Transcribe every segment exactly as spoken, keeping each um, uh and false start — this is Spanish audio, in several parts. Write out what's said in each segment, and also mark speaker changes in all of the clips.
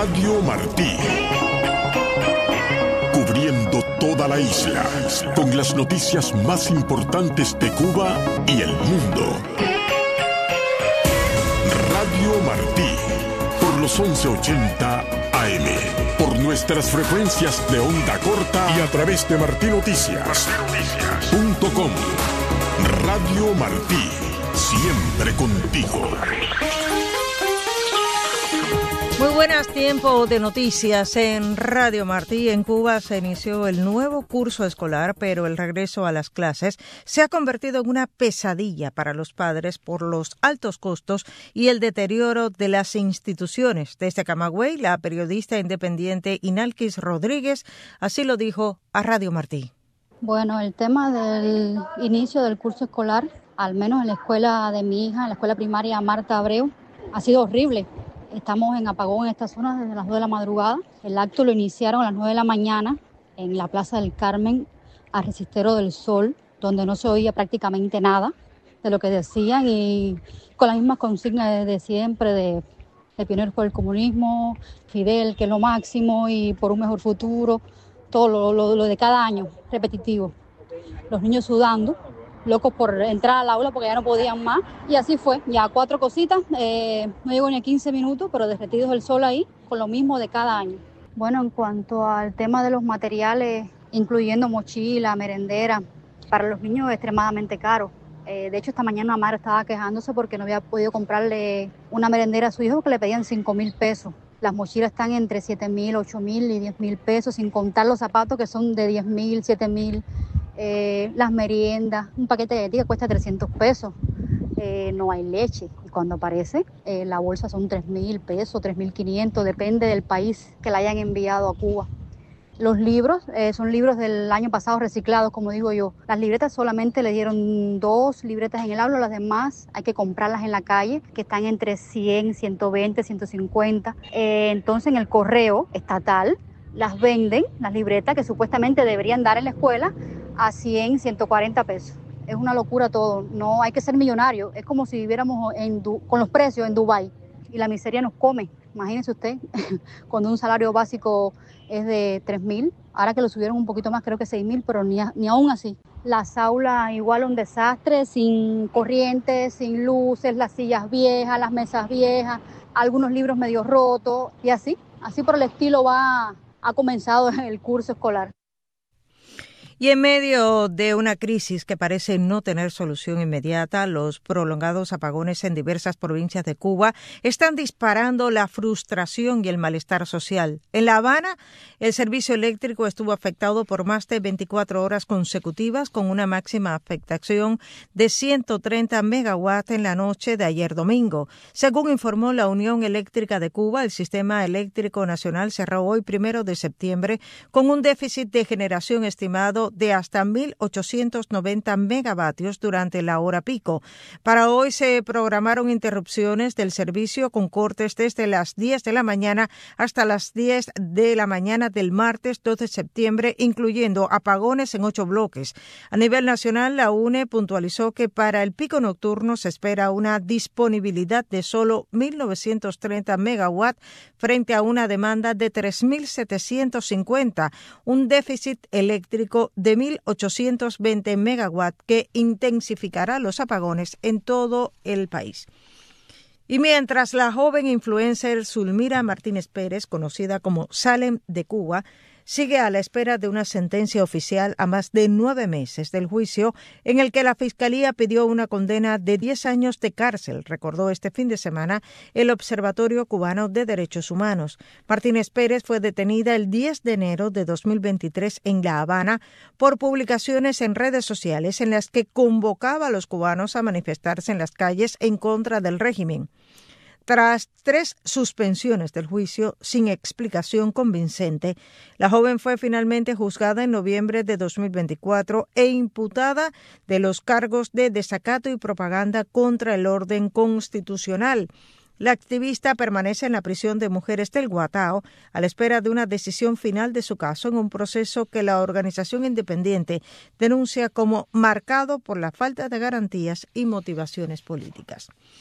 Speaker 1: Radio Martí. Cubriendo toda la isla, con las noticias más importantes de Cuba y el mundo. Radio Martí, por los once ochenta A M, por nuestras frecuencias de onda corta y a través de martinoticias punto com. Radio Martí, siempre contigo.
Speaker 2: Muy buenas, tiempo de noticias en Radio Martí. En Cuba se inició el nuevo curso escolar, pero el regreso a las clases se ha convertido en una pesadilla para los padres por los altos costos y el deterioro de las instituciones. Desde Camagüey, la periodista independiente Inalquis Rodríguez así lo dijo a Radio Martí.
Speaker 3: Bueno, el tema del inicio del curso escolar, al menos en la escuela de mi hija, en la escuela primaria Marta Abreu, ha sido horrible. Estamos en apagón en esta zona desde las dos de la madrugada. El acto lo iniciaron a las nueve de la mañana en la Plaza del Carmen, a Resistero del Sol, donde no se oía prácticamente nada de lo que decían y con las mismas consignas de, de siempre, de, de pioneros por el comunismo, Fidel, que es lo máximo, y por un mejor futuro, todo lo, lo, lo de cada año, repetitivo. Los niños sudando, locos por entrar al aula porque ya no podían más, y así fue, ya cuatro cositas, eh, no llegó ni a quince minutos, pero derretidos del sol ahí, con lo mismo de cada año. Bueno, en cuanto al tema de los materiales, incluyendo mochila, merendera, para los niños es extremadamente caro. Eh, de hecho, esta mañana la madre estaba quejándose porque no había podido comprarle una merendera a su hijo porque le pedían cinco mil pesos. Las mochilas están entre siete mil, ocho mil y diez mil pesos, sin contar los zapatos que son de diez mil, siete mil. Eh, las meriendas, un paquete de galletas cuesta trescientos pesos, eh, no hay leche, y cuando aparece eh, la bolsa son tres mil pesos, tres mil quinientos, depende del país que la hayan enviado a Cuba. Los libros eh, son libros del año pasado reciclados, como digo yo. Las libretas solamente le dieron dos libretas en el aula, las demás hay que comprarlas en la calle, que están entre cien, ciento veinte, ciento cincuenta. Eh, entonces en el correo estatal las venden, las libretas que supuestamente deberían dar en la escuela, a cien, ciento cuarenta pesos. Es una locura todo, no hay que ser millonario, es como si viviéramos en du- con los precios en Dubái y la miseria nos come. Imagínese usted, cuando un salario básico es de tres mil, ahora que lo subieron un poquito más, creo que seis mil, pero ni, a, ni aún así. Las aulas igual un desastre, sin corriente, sin luces, las sillas viejas, las mesas viejas, algunos libros medio rotos y así, así por el estilo va, ha comenzado el curso escolar.
Speaker 2: Y en medio de una crisis que parece no tener solución inmediata, los prolongados apagones en diversas provincias de Cuba están disparando la frustración y el malestar social. En La Habana, el servicio eléctrico estuvo afectado por más de veinticuatro horas consecutivas, con una máxima afectación de ciento treinta megawatts en la noche de ayer domingo. Según informó la Unión Eléctrica de Cuba, el sistema eléctrico nacional cerró hoy, primero de septiembre, con un déficit de generación estimado de hasta mil ochocientos noventa megavatios durante la hora pico. Para hoy se programaron interrupciones del servicio con cortes desde las diez de la mañana hasta las diez de la mañana del martes dos de septiembre, incluyendo apagones en ocho bloques. A nivel nacional, la U N E puntualizó que para el pico nocturno se espera una disponibilidad de solo mil novecientos treinta megawatts frente a una demanda de tres mil setecientos cincuenta, un déficit eléctrico de mil ochocientos veinte megawatts que intensificará los apagones en todo el país. Y mientras la joven influencer Zulmira Martínez Pérez, conocida como Salem de Cuba, sigue a la espera de una sentencia oficial a más de nueve meses del juicio en el que la Fiscalía pidió una condena de diez años de cárcel, recordó este fin de semana el Observatorio Cubano de Derechos Humanos. Martínez Pérez fue detenida el diez de enero de dos mil veintitrés en La Habana por publicaciones en redes sociales en las que convocaba a los cubanos a manifestarse en las calles en contra del régimen. Tras tres suspensiones del juicio sin explicación convincente, la joven fue finalmente juzgada en noviembre de dos mil veinticuatro e imputada de los cargos de desacato y propaganda contra el orden constitucional. La activista permanece en la prisión de mujeres del Guatao a la espera de una decisión final de su caso en un proceso que la organización independiente denuncia como marcado por la falta de garantías y motivaciones políticas.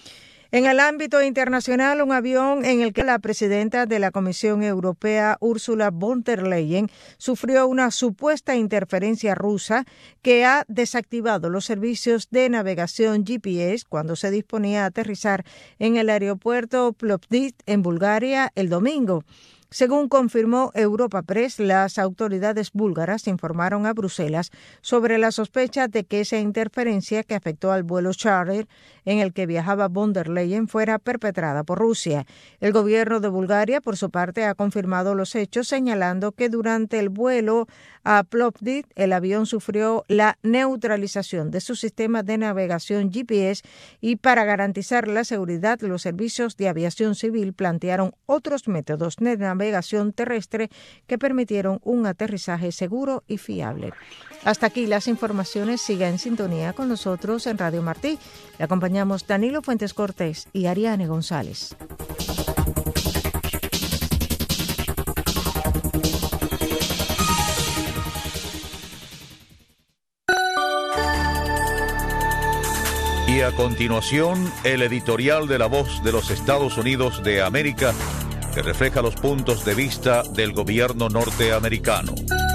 Speaker 2: En el ámbito internacional, un avión en el que la presidenta de la Comisión Europea, Ursula von der Leyen, sufrió una supuesta interferencia rusa que ha desactivado los servicios de navegación G P S cuando se disponía a aterrizar en el aeropuerto Plovdiv, en Bulgaria, el domingo. Según confirmó Europa Press, las autoridades búlgaras informaron a Bruselas sobre la sospecha de que esa interferencia que afectó al vuelo charter en el que viajaba von der Leyen fuera perpetrada por Rusia. El gobierno de Bulgaria, por su parte, ha confirmado los hechos, señalando que durante el vuelo a Plovdiv el avión sufrió la neutralización de su sistema de navegación G P S y para garantizar la seguridad, los servicios de aviación civil plantearon otros métodos de navegación terrestre que permitieron un aterrizaje seguro y fiable. Hasta aquí las informaciones. Siga en sintonía con nosotros en Radio Martí. Le acompañamos Danilo Fuentes Cortés y Ariane González.
Speaker 4: Y a continuación, el editorial de La Voz de los Estados Unidos de América, que refleja los puntos de vista del gobierno norteamericano.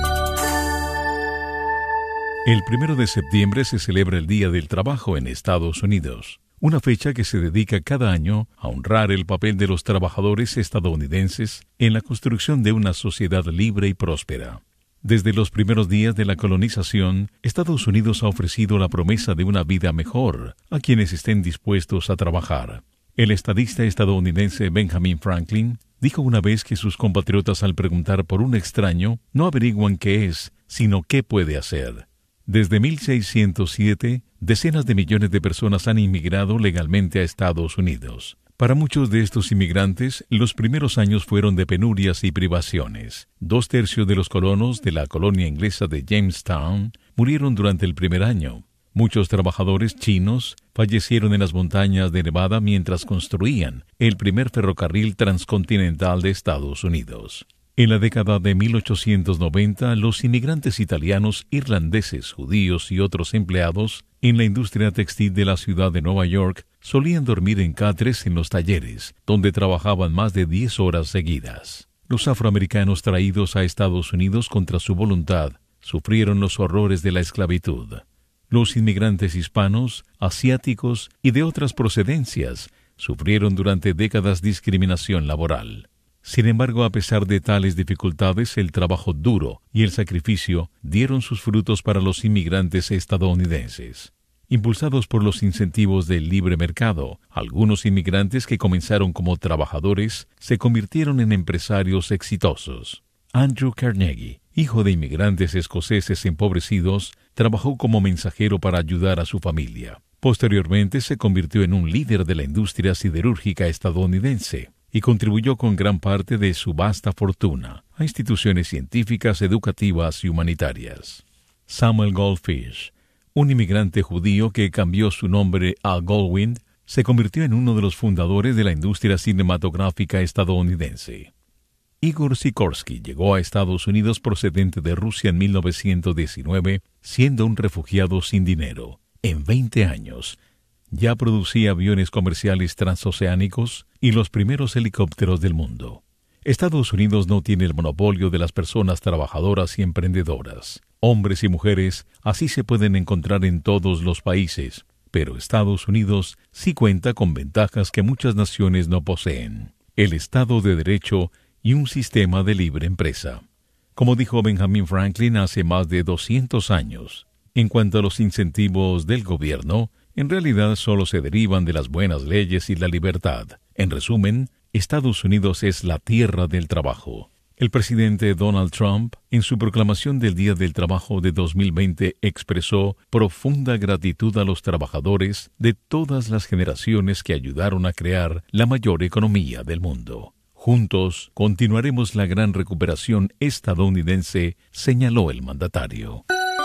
Speaker 5: El primero de septiembre se celebra el Día del Trabajo en Estados Unidos, una fecha que se dedica cada año a honrar el papel de los trabajadores estadounidenses en la construcción de una sociedad libre y próspera. Desde los primeros días de la colonización, Estados Unidos ha ofrecido la promesa de una vida mejor a quienes estén dispuestos a trabajar. El estadista estadounidense Benjamin Franklin dijo una vez que sus compatriotas, al preguntar por un extraño, no averiguan qué es, sino qué puede hacer. Desde mil seiscientos siete, decenas de millones de personas han inmigrado legalmente a Estados Unidos. Para muchos de estos inmigrantes, los primeros años fueron de penurias y privaciones. Dos tercios de los colonos de la colonia inglesa de Jamestown murieron durante el primer año. Muchos trabajadores chinos fallecieron en las montañas de Nevada mientras construían el primer ferrocarril transcontinental de Estados Unidos. En la década de mil ochocientos noventa, los inmigrantes italianos, irlandeses, judíos y otros empleados en la industria textil de la ciudad de Nueva York solían dormir en catres en los talleres, donde trabajaban más de diez horas seguidas. Los afroamericanos traídos a Estados Unidos contra su voluntad sufrieron los horrores de la esclavitud. Los inmigrantes hispanos, asiáticos y de otras procedencias sufrieron durante décadas discriminación laboral. Sin embargo, a pesar de tales dificultades, el trabajo duro y el sacrificio dieron sus frutos para los inmigrantes estadounidenses. Impulsados por los incentivos del libre mercado, algunos inmigrantes que comenzaron como trabajadores se convirtieron en empresarios exitosos. Andrew Carnegie, hijo de inmigrantes escoceses empobrecidos, trabajó como mensajero para ayudar a su familia. Posteriormente se convirtió en un líder de la industria siderúrgica estadounidense y contribuyó con gran parte de su vasta fortuna a instituciones científicas, educativas y humanitarias. Samuel Goldfish, un inmigrante judío que cambió su nombre a Goldwyn, se convirtió en uno de los fundadores de la industria cinematográfica estadounidense. Igor Sikorsky llegó a Estados Unidos procedente de Rusia en mil novecientos diecinueve, siendo un refugiado sin dinero. En veinte años, ya producía aviones comerciales transoceánicos y los primeros helicópteros del mundo. Estados Unidos no tiene el monopolio de las personas trabajadoras y emprendedoras. Hombres y mujeres así se pueden encontrar en todos los países, pero Estados Unidos sí cuenta con ventajas que muchas naciones no poseen: el Estado de Derecho y un sistema de libre empresa. Como dijo Benjamin Franklin hace más de doscientos años, en cuanto a los incentivos del gobierno, en realidad solo se derivan de las buenas leyes y la libertad. En resumen, Estados Unidos es la tierra del trabajo. El presidente Donald Trump, en su proclamación del Día del Trabajo de dos mil veinte, expresó profunda gratitud a los trabajadores de todas las generaciones que ayudaron a crear la mayor economía del mundo. Juntos continuaremos la gran recuperación estadounidense, señaló el mandatario.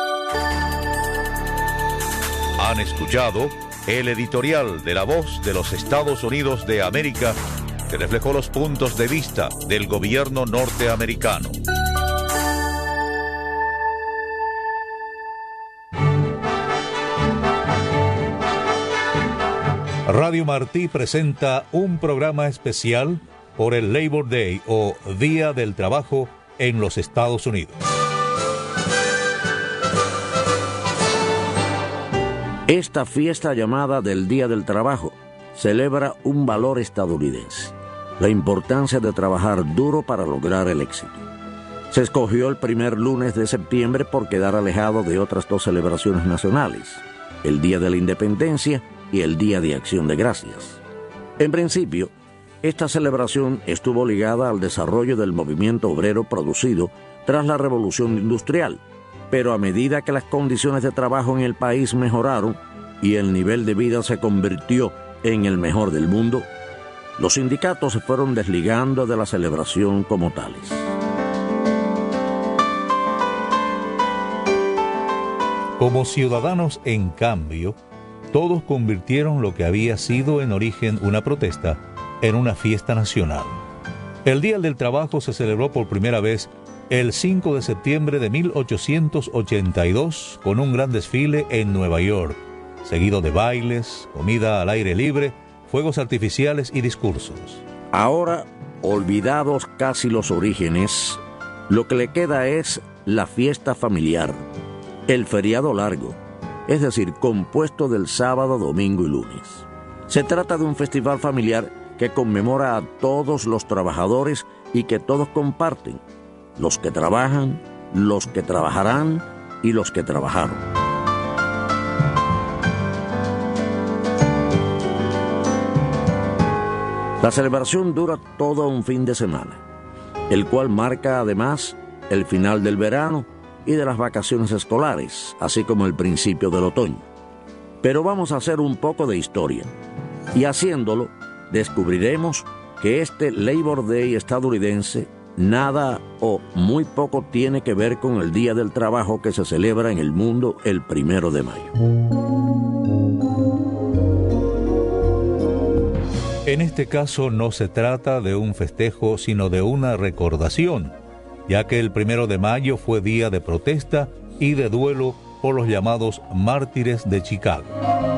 Speaker 4: Han escuchado el editorial de La Voz de los Estados Unidos de América, que reflejó los puntos de vista del gobierno norteamericano. Radio Martí presenta un programa especial por el Labor Day o Día del Trabajo en los Estados Unidos.
Speaker 6: Esta fiesta llamada del Día del Trabajo celebra un valor estadounidense, la importancia de trabajar duro para lograr el éxito. Se escogió el primer lunes de septiembre por quedar alejado de otras dos celebraciones nacionales, el Día de la Independencia y el Día de Acción de Gracias. En principio, esta celebración estuvo ligada al desarrollo del movimiento obrero producido tras la Revolución Industrial, pero a medida que las condiciones de trabajo en el país mejoraron y el nivel de vida se convirtió en el mejor del mundo, los sindicatos se fueron desligando de la celebración como tales.
Speaker 4: Como ciudadanos, en cambio, todos convirtieron lo que había sido en origen una protesta en una fiesta nacional. El Día del Trabajo se celebró por primera vez el cinco de septiembre de mil ochocientos ochenta y dos con un gran desfile en Nueva York, seguido de bailes, comida al aire libre, fuegos artificiales y discursos.
Speaker 6: Ahora, olvidados casi los orígenes, lo que le queda es la fiesta familiar, el feriado largo, es decir, compuesto del sábado, domingo y lunes. Se trata de un festival familiar que conmemora a todos los trabajadores y que todos comparten, los que trabajan, los que trabajarán y los que trabajaron. La celebración dura todo un fin de semana, el cual marca además el final del verano y de las vacaciones escolares, así como el principio del otoño. Pero vamos a hacer un poco de historia, y haciéndolo, descubriremos que este Labor Day estadounidense nada o muy poco tiene que ver con el Día del Trabajo que se celebra en el mundo el primero de mayo.
Speaker 4: En este caso no se trata de un festejo, sino de una recordación, ya que el primero de mayo fue día de protesta y de duelo por los llamados mártires de Chicago.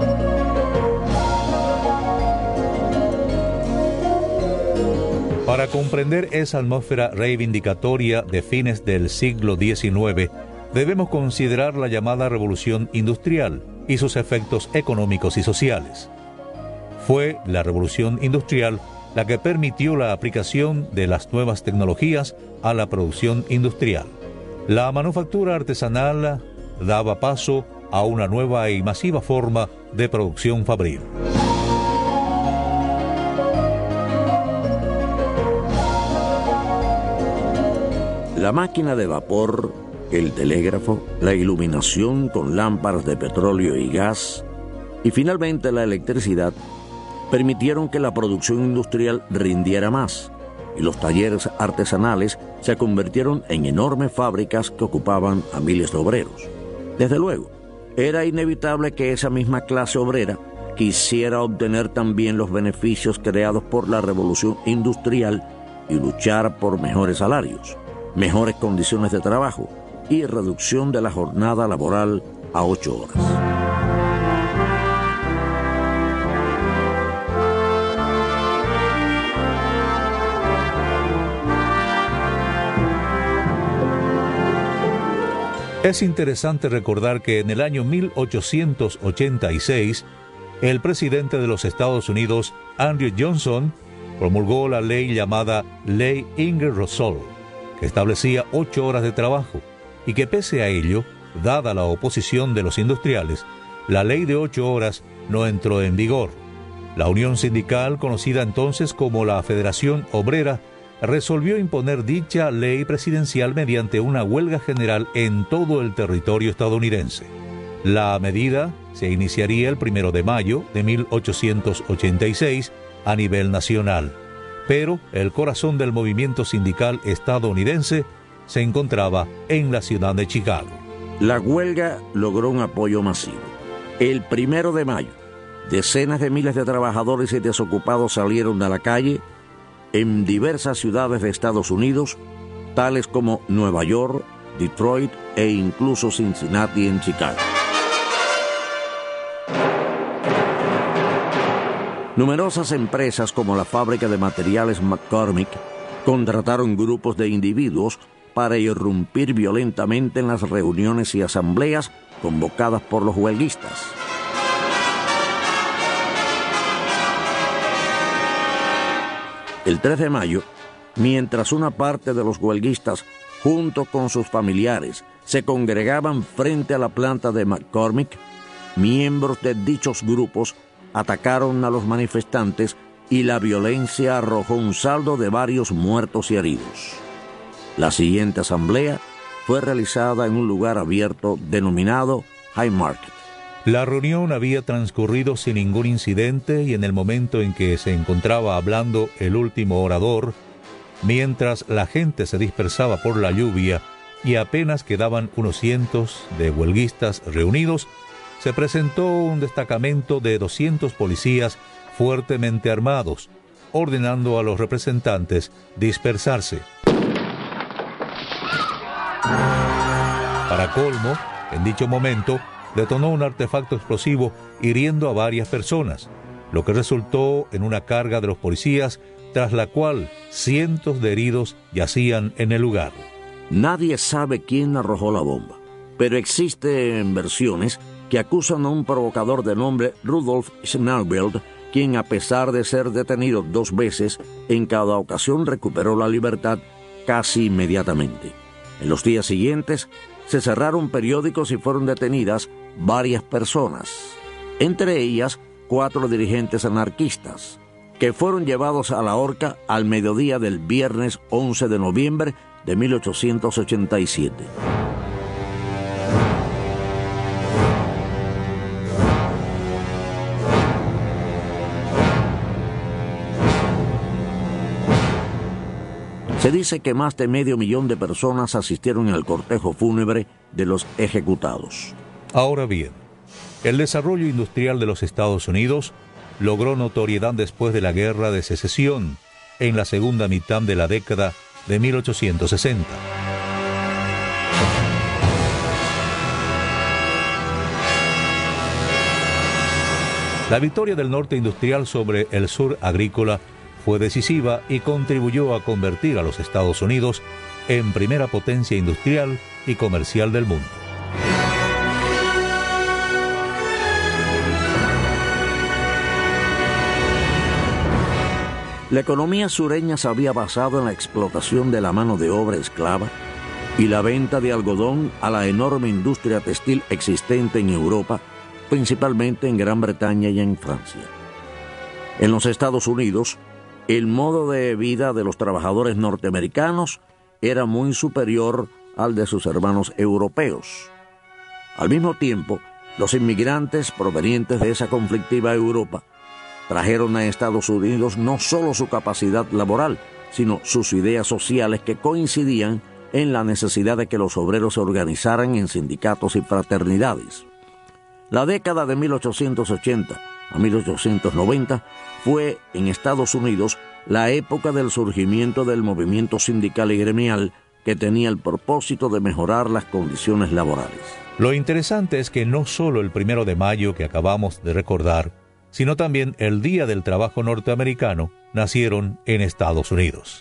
Speaker 4: Para comprender esa atmósfera reivindicatoria de fines del siglo diecinueve, debemos considerar la llamada Revolución Industrial y sus efectos económicos y sociales. Fue la Revolución Industrial la que permitió la aplicación de las nuevas tecnologías a la producción industrial. La manufactura artesanal daba paso a una nueva y masiva forma de producción fabril.
Speaker 6: La máquina de vapor, el telégrafo, la iluminación con lámparas de petróleo y gas y finalmente la electricidad permitieron que la producción industrial rindiera más y los talleres artesanales se convirtieron en enormes fábricas que ocupaban a miles de obreros. Desde luego, era inevitable que esa misma clase obrera quisiera obtener también los beneficios creados por la revolución industrial y luchar por mejores salarios, mejores condiciones de trabajo y reducción de la jornada laboral a ocho horas.
Speaker 4: Es interesante recordar que en el año mil ochocientos ochenta y seis, el presidente de los Estados Unidos, Andrew Johnson, promulgó la ley llamada Ley Ingersoll, que establecía ocho horas de trabajo, y que pese a ello, dada la oposición de los industriales, la ley de ocho horas no entró en vigor. La unión sindical, conocida entonces como la Federación Obrera, resolvió imponer dicha ley presidencial mediante una huelga general en todo el territorio estadounidense. La medida se iniciaría el primero de mayo de mil ochocientos ochenta y seis a nivel nacional, pero el corazón del movimiento sindical estadounidense se encontraba en la ciudad de Chicago.
Speaker 6: La huelga logró un apoyo masivo. El primero de mayo, decenas de miles de trabajadores y desocupados salieron a la calle en diversas ciudades de Estados Unidos, tales como Nueva York, Detroit e incluso Cincinnati en Chicago. Numerosas empresas como la fábrica de materiales McCormick contrataron grupos de individuos para irrumpir violentamente en las reuniones y asambleas convocadas por los huelguistas. El tres de mayo, mientras una parte de los huelguistas, junto con sus familiares, se congregaban frente a la planta de McCormick, miembros de dichos grupos atacaron a los manifestantes y la violencia arrojó un saldo de varios muertos y heridos. La siguiente asamblea fue realizada en un lugar abierto denominado High Market.
Speaker 4: La reunión había transcurrido sin ningún incidente y en el momento en que se encontraba hablando el último orador, mientras la gente se dispersaba por la lluvia y apenas quedaban unos cientos de huelguistas reunidos, se presentó un destacamento de doscientos policías fuertemente armados, ordenando a los representantes dispersarse. Para colmo, en dicho momento, detonó un artefacto explosivo hiriendo a varias personas, lo que resultó en una carga de los policías, tras la cual cientos de heridos yacían en el lugar.
Speaker 6: Nadie sabe quién arrojó la bomba, pero existen versiones que acusan a un provocador de nombre Rudolf Schnabel, quien, a pesar de ser detenido dos veces, en cada ocasión recuperó la libertad casi inmediatamente. En los días siguientes se cerraron periódicos y fueron detenidas varias personas, entre ellas cuatro dirigentes anarquistas, que fueron llevados a la horca al mediodía del viernes once de noviembre de mil ochocientos ochenta y siete. Se dice que más de medio millón de personas asistieron al cortejo fúnebre de los ejecutados.
Speaker 4: Ahora bien, el desarrollo industrial de los Estados Unidos logró notoriedad después de la Guerra de Secesión, en la segunda mitad de la década de mil ochocientos sesenta. La victoria del norte industrial sobre el sur agrícola fue decisiva y contribuyó a convertir a los Estados Unidos en primera potencia industrial y comercial del mundo.
Speaker 6: La economía sureña se había basado en la explotación de la mano de obra esclava y la venta de algodón a la enorme industria textil existente en Europa, principalmente en Gran Bretaña y en Francia. En los Estados Unidos, el modo de vida de los trabajadores norteamericanos era muy superior al de sus hermanos europeos. Al mismo tiempo, los inmigrantes provenientes de esa conflictiva Europa trajeron a Estados Unidos no solo su capacidad laboral, sino sus ideas sociales que coincidían en la necesidad de que los obreros se organizaran en sindicatos y fraternidades. La década de mil ochocientos ochenta a mil ochocientos noventa fue en Estados Unidos la época del surgimiento del movimiento sindical y gremial que tenía el propósito de mejorar las condiciones laborales.
Speaker 4: Lo interesante es que no solo el primero de mayo que acabamos de recordar, sino también el Día del Trabajo norteamericano, nacieron en Estados Unidos.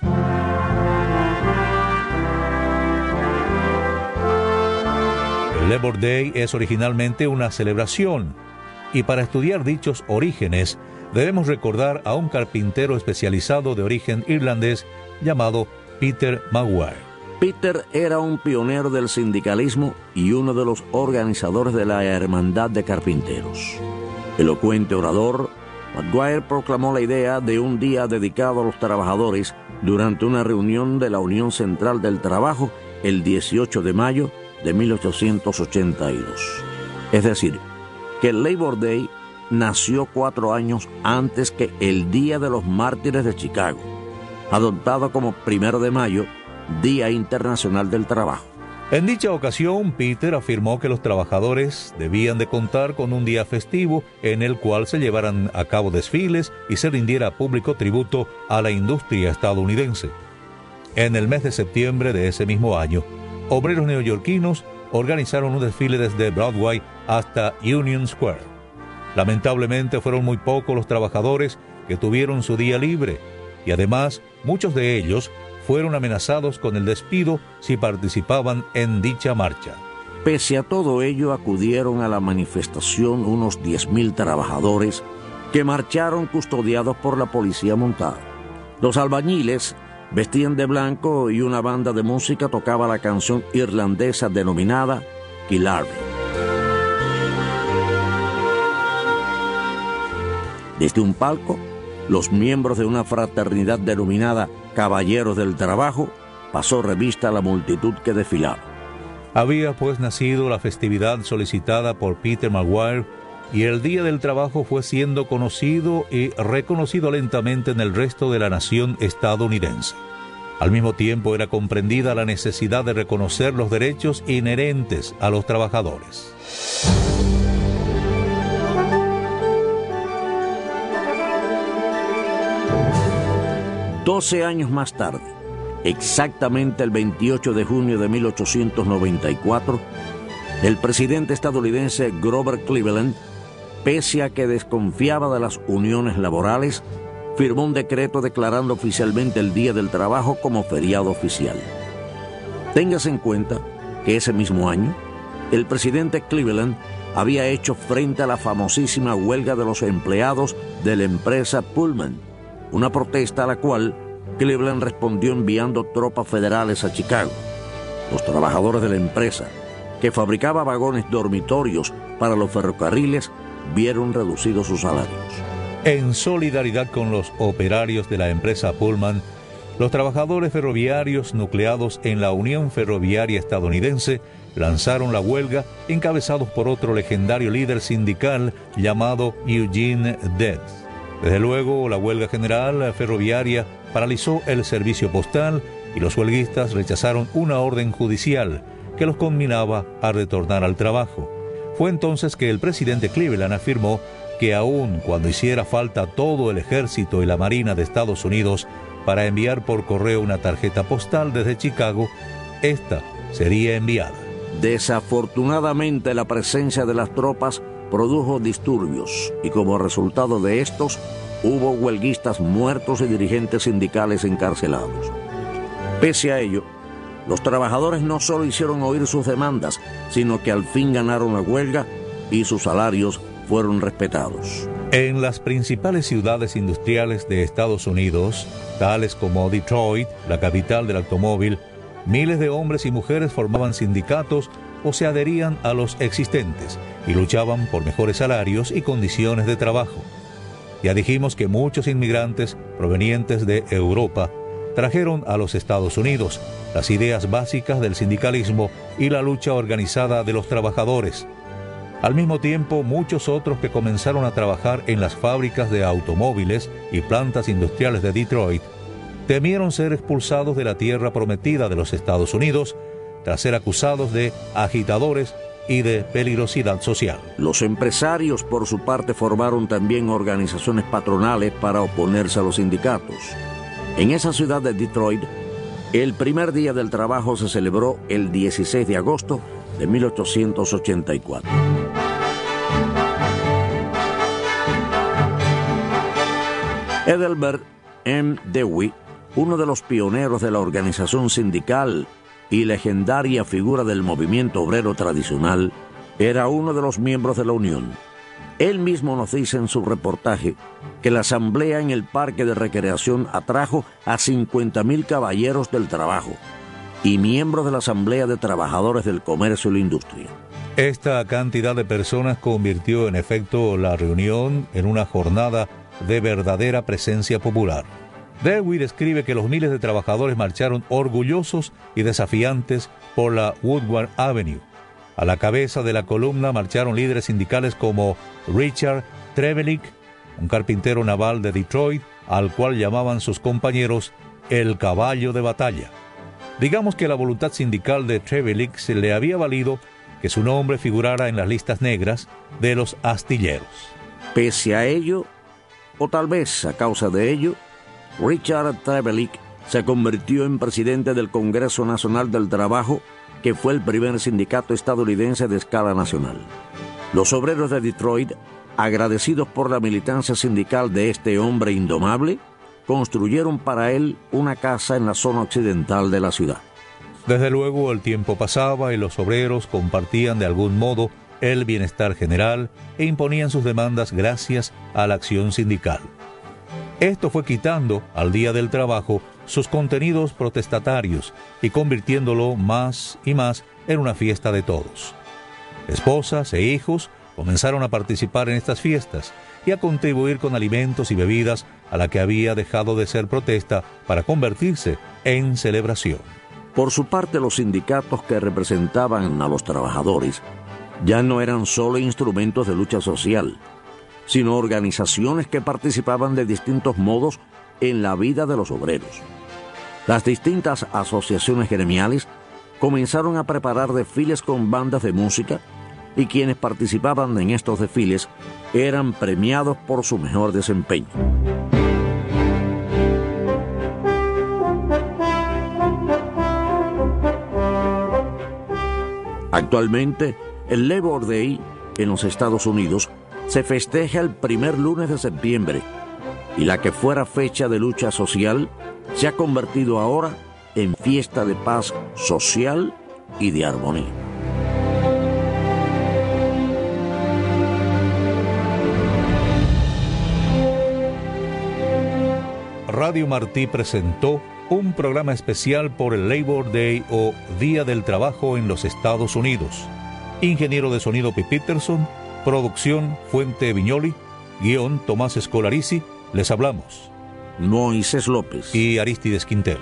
Speaker 4: El Labor Day es originalmente una celebración, y para estudiar dichos orígenes debemos recordar a un carpintero especializado de origen irlandés llamado Peter Maguire.
Speaker 6: Peter era un pionero del sindicalismo y uno de los organizadores de la Hermandad de Carpinteros. Elocuente orador, Maguire proclamó la idea de un día dedicado a los trabajadores durante una reunión de la Unión Central del Trabajo el dieciocho de mayo de mil ochocientos ochenta y dos. Es decir, que el Labor Day nació cuatro años antes que el Día de los Mártires de Chicago, adoptado como primero de mayo, Día Internacional del Trabajo.
Speaker 4: En dicha ocasión, Peter afirmó que los trabajadores debían de contar con un día festivo en el cual se llevaran a cabo desfiles y se rindiera público tributo a la industria estadounidense. En el mes de septiembre de ese mismo año, obreros neoyorquinos organizaron un desfile desde Broadway hasta Union Square. Lamentablemente fueron muy pocos los trabajadores que tuvieron su día libre, y además muchos de ellos fueron amenazados con el despido si participaban en dicha marcha.
Speaker 6: Pese a todo ello, acudieron a la manifestación unos diez mil trabajadores que marcharon custodiados por la policía montada. Los albañiles vestían de blanco y una banda de música tocaba la canción irlandesa denominada Killarney. Desde un palco, los miembros de una fraternidad denominada Caballeros del Trabajo pasó revista a la multitud que desfilaba.
Speaker 4: Había pues nacido la festividad solicitada por Peter Maguire, y el Día del Trabajo fue siendo conocido y reconocido lentamente en el resto de la nación estadounidense. Al mismo tiempo era comprendida la necesidad de reconocer los derechos inherentes a los trabajadores.
Speaker 6: Doce años más tarde, exactamente el veintiocho de junio de mil ochocientos noventa y cuatro, el presidente estadounidense Grover Cleveland, pese a que desconfiaba de las uniones laborales, firmó un decreto declarando oficialmente el Día del Trabajo como feriado oficial. Téngase en cuenta que ese mismo año, el presidente Cleveland había hecho frente a la famosísima huelga de los empleados de la empresa Pullman, una protesta a la cual Cleveland respondió enviando tropas federales a Chicago. Los trabajadores de la empresa, que fabricaba vagones dormitorios para los ferrocarriles, vieron reducidos sus salarios.
Speaker 4: En solidaridad con los operarios de la empresa Pullman, los trabajadores ferroviarios nucleados en la Unión Ferroviaria Estadounidense lanzaron la huelga, encabezados por otro legendario líder sindical llamado Eugene Debs. Desde luego, la huelga general ferroviaria paralizó el servicio postal y los huelguistas rechazaron una orden judicial que los conminaba a retornar al trabajo. Fue entonces que el presidente Cleveland afirmó que aun cuando hiciera falta todo el ejército y la marina de Estados Unidos para enviar por correo una tarjeta postal desde Chicago, esta sería enviada.
Speaker 6: Desafortunadamente, la presencia de las tropas produjo disturbios y como resultado de estos hubo huelguistas muertos y dirigentes sindicales encarcelados. Pese a ello, los trabajadores no solo hicieron oír sus demandas, sino que al fin ganaron la huelga y sus salarios fueron respetados.
Speaker 4: En las principales ciudades industriales de Estados Unidos, tales como Detroit, la capital del automóvil, miles de hombres y mujeres formaban sindicatos o se adherían a los existentes y luchaban por mejores salarios y condiciones de trabajo. Ya dijimos que muchos inmigrantes provenientes de Europa trajeron a los Estados Unidos las ideas básicas del sindicalismo y la lucha organizada de los trabajadores. Al mismo tiempo, muchos otros que comenzaron a trabajar en las fábricas de automóviles y plantas industriales de Detroit temieron ser expulsados de la tierra prometida de los Estados Unidos tras ser acusados de agitadores y de peligrosidad social.
Speaker 6: Los empresarios, por su parte, formaron también organizaciones patronales para oponerse a los sindicatos. En esa ciudad de Detroit, el primer día del trabajo se celebró el dieciséis de agosto de mil ochocientos ochenta y cuatro. Ethelbert M. Dewey, uno de los pioneros de la organización sindical y legendaria figura del movimiento obrero tradicional, era uno de los miembros de la Unión. Él mismo nos dice en su reportaje que la asamblea en el parque de recreación atrajo a cincuenta mil caballeros del trabajo y miembros de la Asamblea de Trabajadores del Comercio y la Industria.
Speaker 4: Esta cantidad de personas convirtió en efecto la reunión en una jornada de verdadera presencia popular. Dewey describe que los miles de trabajadores marcharon orgullosos y desafiantes por la Woodward Avenue. A la cabeza de la columna marcharon líderes sindicales como Richard Trevelyan, un carpintero naval de Detroit, al cual llamaban sus compañeros el caballo de batalla. Digamos que la voluntad sindical de Trevelyan se le había valido que su nombre figurara en las listas negras de los astilleros.
Speaker 6: Pese a ello, o tal vez a causa de ello, Richard Trevelyan se convirtió en presidente del Congreso Nacional del Trabajo, que fue el primer sindicato estadounidense de escala nacional. Los obreros de Detroit agradecidos por la militancia sindical de este hombre indomable, construyeron para él una casa en la zona occidental de la ciudad.
Speaker 4: Desde luego el tiempo pasaba y los obreros compartían de algún modo el bienestar general e imponían sus demandas gracias a la acción sindical. Esto fue quitando al Día del Trabajo sus contenidos protestatarios y convirtiéndolo más y más en una fiesta de todos. Esposas e hijos comenzaron a participar en estas fiestas y a contribuir con alimentos y bebidas a la que había dejado de ser protesta para convertirse en celebración.
Speaker 6: Por su parte, los sindicatos que representaban a los trabajadores ya no eran solo instrumentos de lucha social, sino organizaciones que participaban de distintos modos en la vida de los obreros. Las distintas asociaciones gremiales comenzaron a preparar desfiles con bandas de música y quienes participaban en estos desfiles eran premiados por su mejor desempeño. Actualmente, el Labor Day en los Estados Unidos se festeja el primer lunes de septiembre y la que fuera fecha de lucha social se ha convertido ahora en fiesta de paz social y de armonía.
Speaker 4: Radio Martí presentó un programa especial por el Labor Day o Día del Trabajo en los Estados Unidos. Ingeniero de sonido Pi Peterson, producción Fuente Viñoli, guión Tomás Escolarici, les hablamos
Speaker 6: Moisés López
Speaker 4: y Aristides Quinteros.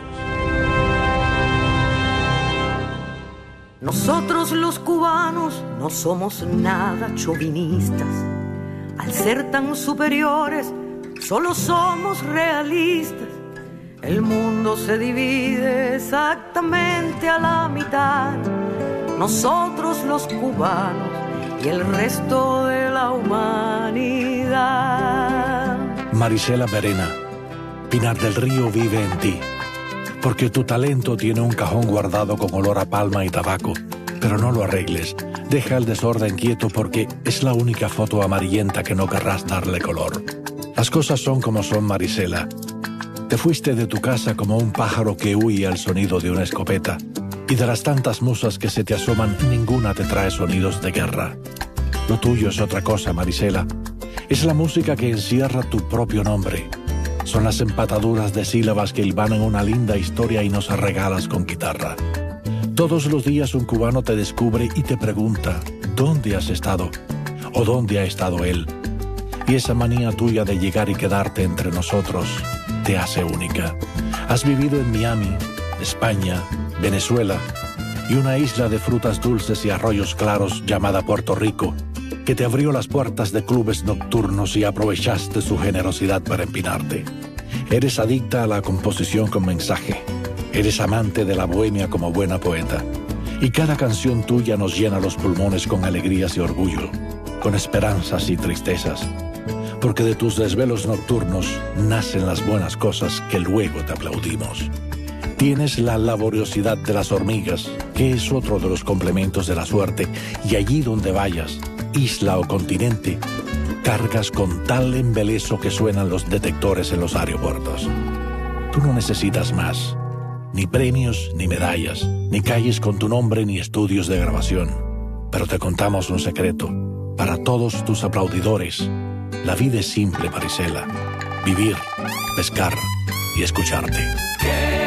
Speaker 7: Nosotros los cubanos no somos nada chauvinistas. Al ser tan superiores, solo somos realistas. El mundo se divide exactamente a la mitad. Nosotros los cubanos y el resto de la humanidad.
Speaker 8: Marisela Verena, Pinar del Río vive en ti, porque tu talento tiene un cajón guardado con olor a palma y tabaco, pero no lo arregles. Deja el desorden quieto porque es la única foto amarillenta que no querrás darle color. Las cosas son como son, Marisela. Te fuiste de tu casa como un pájaro que huye al sonido de una escopeta, y de las tantas musas que se te asoman, ninguna te trae sonidos de guerra. Lo tuyo es otra cosa, Marisela. Es la música que encierra tu propio nombre. Son las empataduras de sílabas que hilvanan una linda historia y nos regalas con guitarra. Todos los días un cubano te descubre y te pregunta, ¿dónde has estado? ¿O dónde ha estado él? Y esa manía tuya de llegar y quedarte entre nosotros te hace única. Has vivido en Miami, España, Venezuela y una isla de frutas dulces y arroyos claros llamada Puerto Rico, que te abrió las puertas de clubes nocturnos y aprovechaste su generosidad para empinarte. Eres adicta a la composición con mensaje. Eres amante de la bohemia como buena poeta. Y cada canción tuya nos llena los pulmones con alegrías y orgullo, con esperanzas y tristezas. Porque de tus desvelos nocturnos nacen las buenas cosas que luego te aplaudimos. Tienes la laboriosidad de las hormigas, que es otro de los complementos de la suerte, y allí donde vayas, isla o continente, cargas con tal embeleso que suenan los detectores en los aeropuertos. Tú no necesitas más, ni premios, ni medallas, ni calles con tu nombre, ni estudios de grabación. Pero te contamos un secreto. Para todos tus aplaudidores, la vida es simple, Marisela. Vivir, pescar y escucharte.